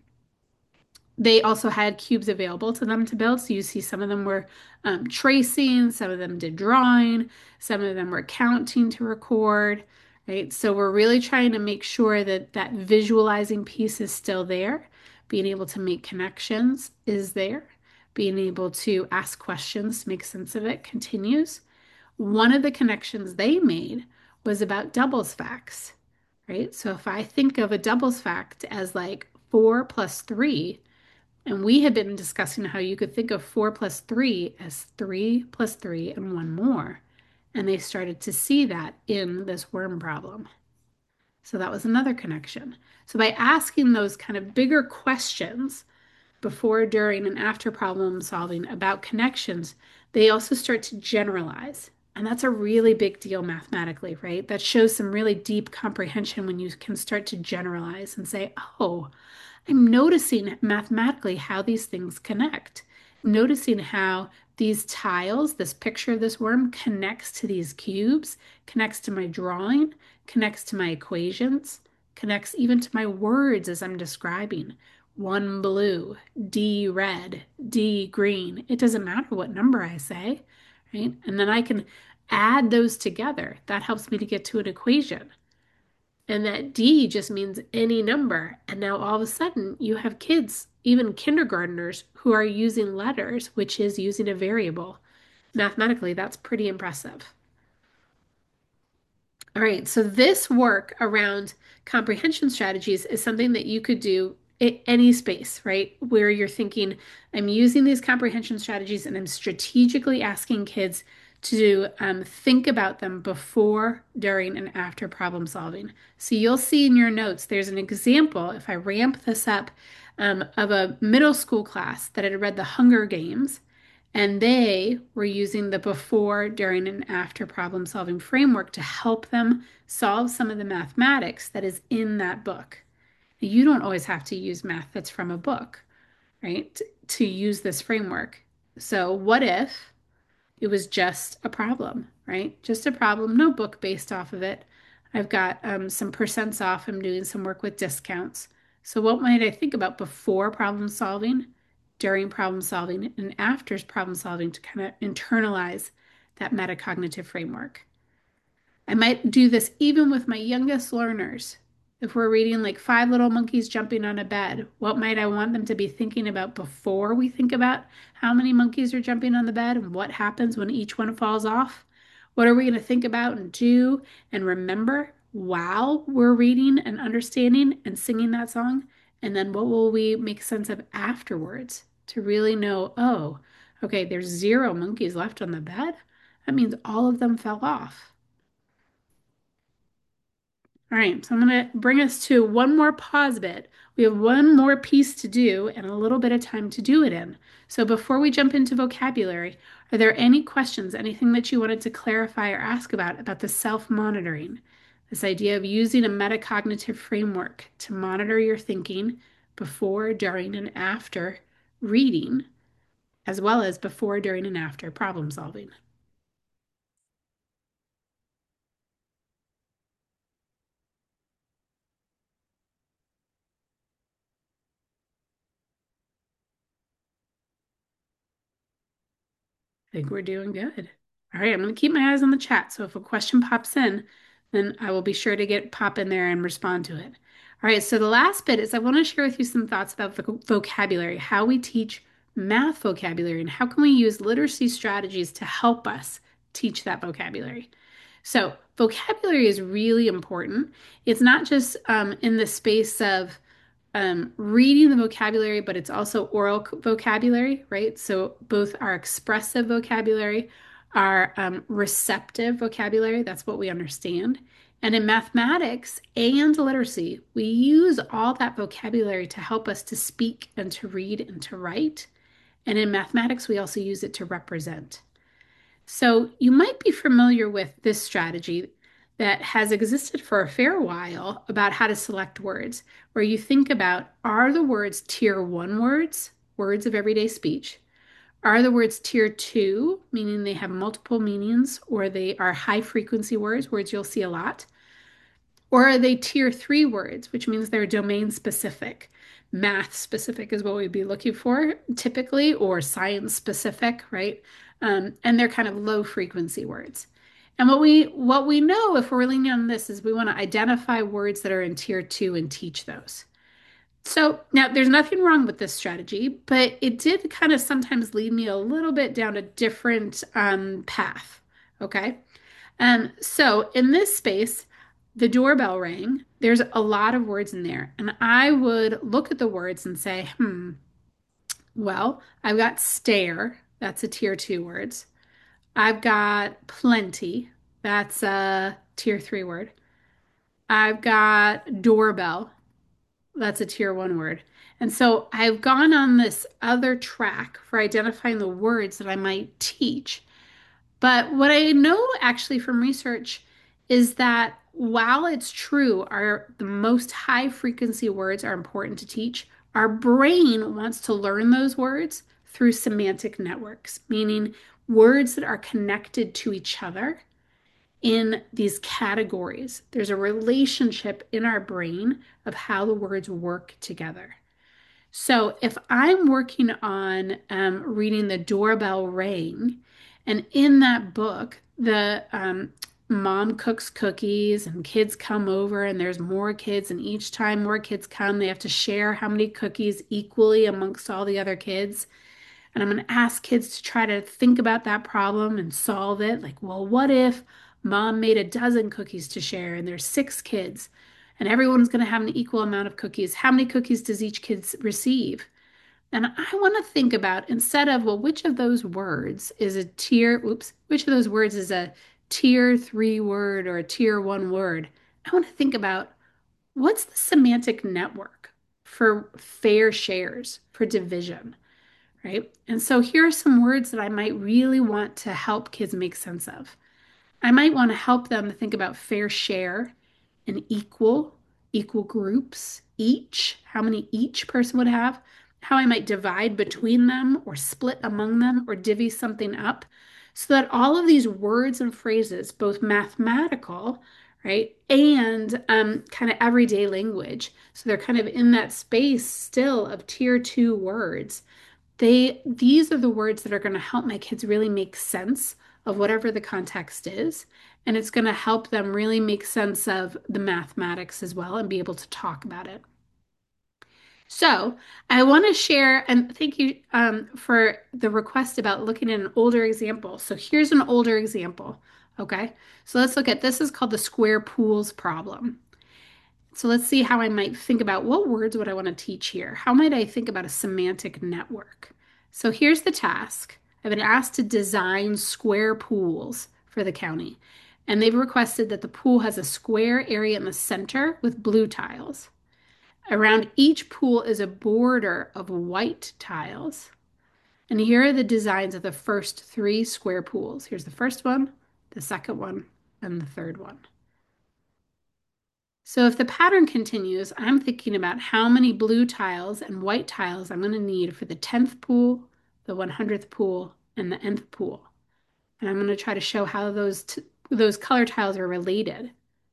They also had cubes available to them to build. So you see some of them were um, tracing, some of them did drawing, some of them were counting to record, right? So we're really trying to make sure that that visualizing piece is still there. Being able to make connections is there. Being able to ask questions, make sense of it continues. One of the connections they made was about doubles facts, right? So if I think of a doubles fact as like four plus three, and we had been discussing how you could think of four plus three as three plus three and one more. And they started to see that in this worm problem. So that was another connection. So by asking those kind of bigger questions before, during, and after problem solving about connections, they also start to generalize. And that's a really big deal mathematically, right? That shows some really deep comprehension when you can start to generalize and say, oh, I'm noticing mathematically how these things connect. Noticing how these tiles, this picture of this worm connects to these cubes, connects to my drawing, connects to my equations, connects even to my words as I'm describing. One blue, D red, D green. It doesn't matter what number I say, right? And then I can add those together. That helps me to get to an equation. And that D just means any number. And now all of a sudden you have kids, even kindergartners, who are using letters, which is using a variable. Mathematically, that's pretty impressive. All right, so this work around comprehension strategies is something that you could do a- any space, right? Where you're thinking, I'm using these comprehension strategies and I'm strategically asking kids to um, think about them before, during, and after problem solving. So you'll see in your notes, there's an example, if I ramp this up, um, of a middle school class that had read The Hunger Games, and they were using the before, during, and after problem solving framework to help them solve some of the mathematics that is in that book. You don't always have to use math that's from a book, right? To, to use this framework. So, what if it was just a problem, right? Just a problem, no book based off of it. I've got um, some percents off. I'm doing some work with discounts. So, what might I think about before problem solving, during problem solving, and after problem solving to kind of internalize that metacognitive framework? I might do this even with my youngest learners. If we're reading like Five Little Monkeys Jumping on a Bed, what might I want them to be thinking about before we think about how many monkeys are jumping on the bed and what happens when each one falls off? What are we going to think about and do and remember while we're reading and understanding and singing that song? And then what will we make sense of afterwards to really know, oh, okay, there's zero monkeys left on the bed? That means all of them fell off. All right, so I'm going to bring us to one more pause bit. We have one more piece to do and a little bit of time to do it in. So before we jump into vocabulary, are there any questions, anything that you wanted to clarify or ask about about the self-monitoring? This idea of using a metacognitive framework to monitor your thinking before, during, and after reading, as well as before, during, and after problem solving. I think we're doing good. All right, I'm going to keep my eyes on the chat. So if a question pops in, then I will be sure to get pop in there and respond to it. All right, so the last bit is I want to share with you some thoughts about voc vocabulary, how we teach math vocabulary, and how can we use literacy strategies to help us teach that vocabulary. So vocabulary is really important. It's not just um, in the space of um, reading the vocabulary, but it's also oral vocabulary, right? So both our expressive vocabulary, our um, receptive vocabulary, that's what we understand. And in mathematics and literacy, we use all that vocabulary to help us to speak and to read and to write. And in mathematics, we also use it to represent. So you might be familiar with this strategy that has existed for a fair while about how to select words, where you think about, are the words tier one words, words of everyday speech? Are the words tier two, meaning they have multiple meanings, or they are high frequency words, words you'll see a lot? Or are they tier three words, which means they're domain specific? Math specific is what we'd be looking for typically, or science specific, right? Um, and they're kind of low frequency words. And what we what we know if we're leaning on this is we want to identify words that are in tier two and teach those. So now there's nothing wrong with this strategy, but it did kind of sometimes lead me a little bit down a different um, path. Okay. Um, so in this space, the doorbell rang. There's a lot of words in there. And I would look at the words and say, hmm, well, I've got stare. That's a tier two words. I've got plenty. That's a tier three word. I've got doorbell. That's a tier one word. And so I've gone on this other track for identifying the words that I might teach. But what I know actually from research is that while it's true, our the most high frequency words are important to teach, our brain wants to learn those words through semantic networks, meaning words that are connected to each other in these categories. There's a relationship in our brain of how the words work together. So if I'm working on um, reading The Doorbell Rang, and in that book, the um, mom cooks cookies and kids come over, and there's more kids, and each time more kids come, they have to share how many cookies equally amongst all the other kids. And I'm going to ask kids to try to think about that problem and solve it. Like, well, what if mom made a dozen cookies to share and there's six kids? and everyone's going to have an equal amount of cookies. How many cookies does each kid receive? And I want to think about instead of, well, which of those words is a tier, oops, which of those words is a tier three word or a tier one word? I want to think about what's the semantic network for fair shares, for division, right? And so here are some words that I might really want to help kids make sense of. I might want to help them think about fair share and equal, equal groups, each, how many each person would have, how I might divide between them or split among them or divvy something up, so that all of these words and phrases, both mathematical, right, and um, kind of everyday language, so they're kind of in that space still of tier two words. They, these are the words that are going to help my kids really make sense of whatever the context is. And it's going to help them really make sense of the mathematics as well and be able to talk about it. So I want to share, and thank you um, for the request about looking at an older example. So here's an older example. Okay, so let's look at this is called the square pools problem. So let's see how I might think about what words would I want to teach here? How might I think about a semantic network? So here's the task. I've been asked to design square pools for the county, and they've requested that the pool has a square area in the center with blue tiles. Around each pool is a border of white tiles. And here are the designs of the first three square pools. Here's the first one, the second one, and the third one. So if the pattern continues, I'm thinking about how many blue tiles and white tiles I'm going to need for the tenth pool, the one hundredth pool, and the nth pool. And I'm going to try to show how those t those color tiles are related.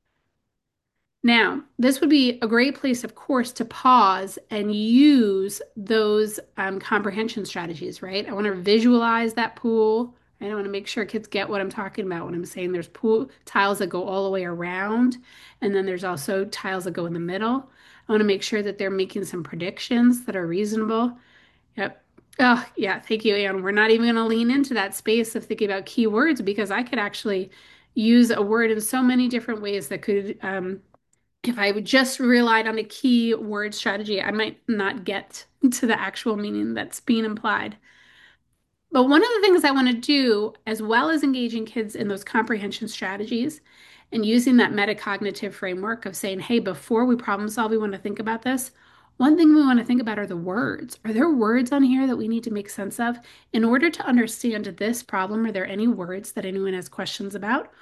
Now, this would be a great place, of course, to pause and use those um, comprehension strategies, right? I want to visualize that pool. Right? I want to make sure kids get what I'm talking about when I'm saying there's pool tiles that go all the way around, and then there's also tiles that go in the middle. I want to make sure that they're making some predictions that are reasonable. Yep. Oh, yeah. Thank you, Anne. We're not even going to lean into that space of thinking about keywords because I could actually use a word in so many different ways that could um, if I would just relied on a key word strategy, I might not get to the actual meaning that's being implied. But one of the things I want to do, as well as engaging kids in those comprehension strategies and using that metacognitive framework of saying, hey, before we problem solve, we want to think about this. One thing we want to think about are the words. Are there words on here that we need to make sense of? In order to understand this problem, are there any words that anyone has questions about?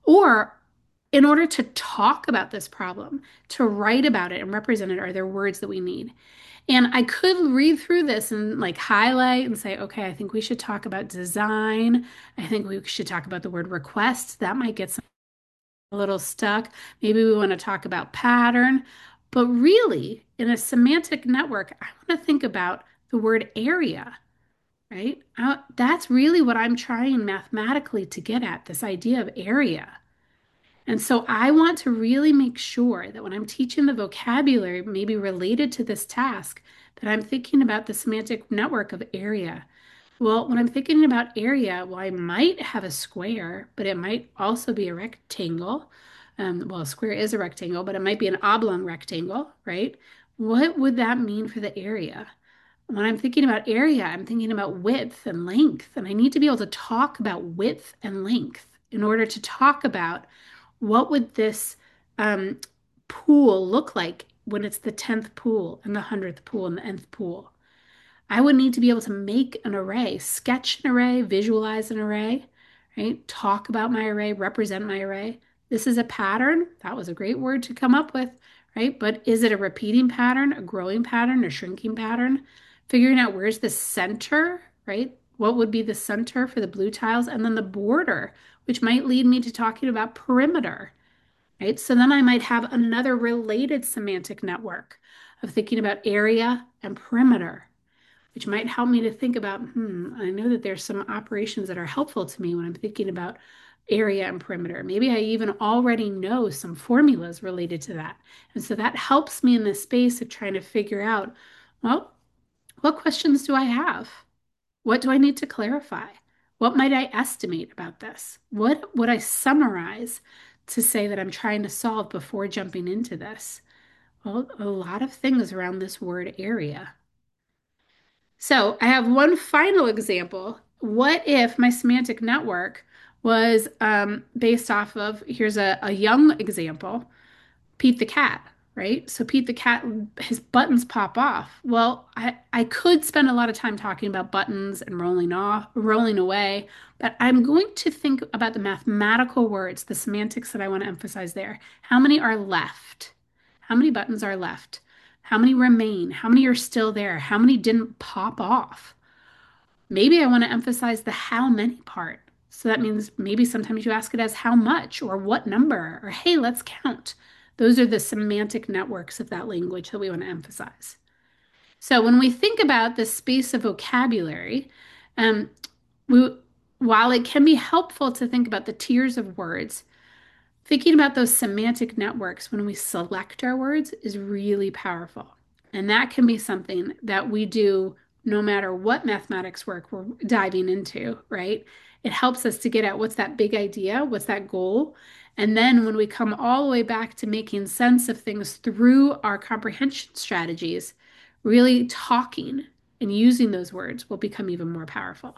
Or in order to talk about this problem, to write about it and represent it, are there words that we need? And I could read through this and like highlight and say, okay, I think we should talk about design. I think we should talk about the word request. That might get some a little stuck. Maybe we want to talk about pattern. But really, in a semantic network, I want to think about the word area, right? I, that's really what I'm trying mathematically to get at, this idea of area. And so I want to really make sure that when I'm teaching the vocabulary, maybe related to this task, that I'm thinking about the semantic network of area. Well, when I'm thinking about area, well, I might have a square, but it might also be a rectangle. Um, well, a square is a rectangle, but it might be an oblong rectangle, right? What would that mean for the area? When I'm thinking about area, I'm thinking about width and length, and I need to be able to talk about width and length in order to talk about what would this um, pool look like when it's the tenth pool and the hundredth pool and the nth pool? I would need to be able to make an array, sketch an array, visualize an array, right? Talk about my array, represent my array. This is a pattern. That was a great word to come up with, right? But is it a repeating pattern, a growing pattern, a shrinking pattern? Figuring out where's the center, right? What would be the center for the blue tiles? And then the border, which might lead me to talking about perimeter, right? So then I might have another related semantic network of thinking about area and perimeter, which might help me to think about, hmm, I know that there's some operations that are helpful to me when I'm thinking about area and perimeter. Maybe I even already know some formulas related to that. And so that helps me in the space of trying to figure out, well, what questions do I have? What do I need to clarify? What might I estimate about this? What would I summarize to say that I'm trying to solve before jumping into this? Well, a lot of things around this word area. So I have one final example. What if my semantic network was um, based off of, here's a, a young example, Pete the cat, right? So Pete the cat, his buttons pop off. Well, I, I could spend a lot of time talking about buttons and rolling off, rolling away, but I'm going to think about the mathematical words, the semantics that I want to emphasize there. How many are left? How many buttons are left? How many remain? How many are still there? How many didn't pop off? Maybe I want to emphasize the how many part. So that means maybe sometimes you ask it as how much or what number or hey, let's count. Those are the semantic networks of that language that we want to emphasize. So when we think about the space of vocabulary, um, we, while it can be helpful to think about the tiers of words, thinking about those semantic networks when we select our words is really powerful. And that can be something that we do no matter what mathematics work we're diving into, right? It helps us to get at what's that big idea, what's that goal. And then when we come all the way back to making sense of things through our comprehension strategies, really talking and using those words will become even more powerful.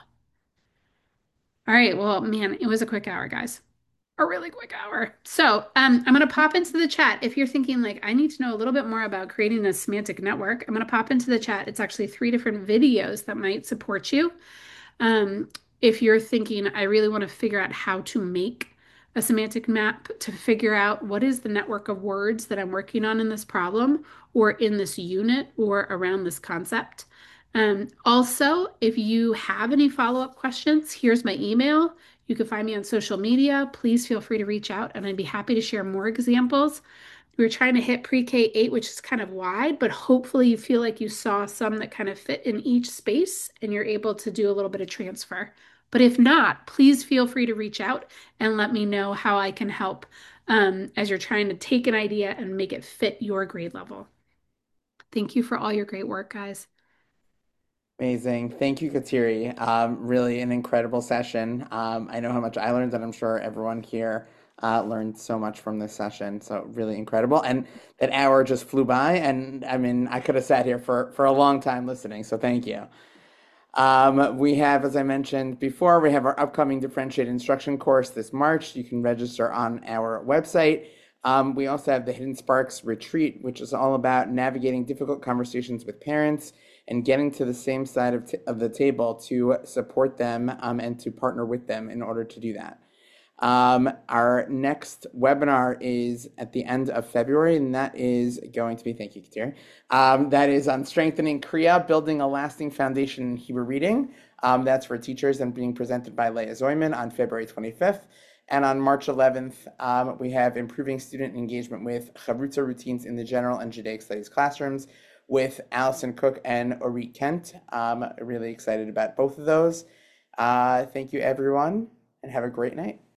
All right, well, man, it was a quick hour, guys, a really quick hour. So um, I'm going to pop into the chat. If you're thinking like, I need to know a little bit more about creating a semantic network, I'm going to pop into the chat. It's actually three different videos that might support you. Um, if you're thinking, I really want to figure out how to make a semantic map to figure out what is the network of words that I'm working on in this problem or in this unit or around this concept. Um, also, if you have any follow-up questions, here's my email. You can find me on social media. Please feel free to reach out, and I'd be happy to share more examples. We were trying to hit pre-K eight, which is kind of wide, but hopefully you feel like you saw some that kind of fit in each space and you're able to do a little bit of transfer. But if not, please feel free to reach out and let me know how I can help um, as you're trying to take an idea and make it fit your grade level. Thank you for all your great work, guys. Amazing. Thank you, Kateri. Um, really an incredible session. Um, I know how much I learned, and I'm sure everyone here uh, learned so much from this session. So really incredible. And that hour just flew by, and I mean, I could have sat here for, for a long time listening. So thank you. Um, we have, as I mentioned before, we have our upcoming differentiated instruction course this March. You can register on our website. Um, we also have the Hidden Sparks Retreat, which is all about navigating difficult conversations with parents and getting to the same side of, t- of the table to support them um, and to partner with them in order to do that. Um, our next webinar is at the end of February, and that is going to be, thank you, Katir. Um, that is on strengthening Kriya, building a lasting foundation in Hebrew reading. Um, that's for teachers and being presented by Leah Zoyman on February twenty-fifth. And on March eleventh, um, we have improving student engagement with Chavruta routines in the general and Judaic studies classrooms with Allison Cook and Orit Kent. Um, really excited about both of those. Uh, thank you, everyone, and have a great night.